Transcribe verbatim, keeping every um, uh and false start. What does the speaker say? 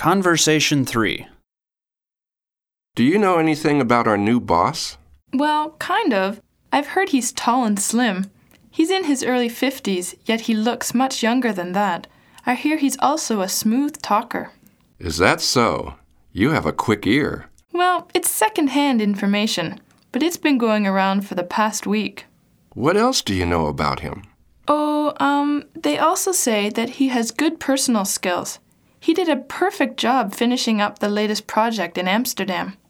Conversation three. Do you know anything about our new boss? Well, kind of. I've heard he's tall and slim. He's in his early fifties, yet he looks much younger than that. I hear he's also a smooth talker. Is that so? You have a quick ear. Well, it's second-hand information, but it's been going around for the past week. What else do you know about him? Oh, um, they also say that he has good personal skills. He did a perfect job finishing up the latest project in Amsterdam.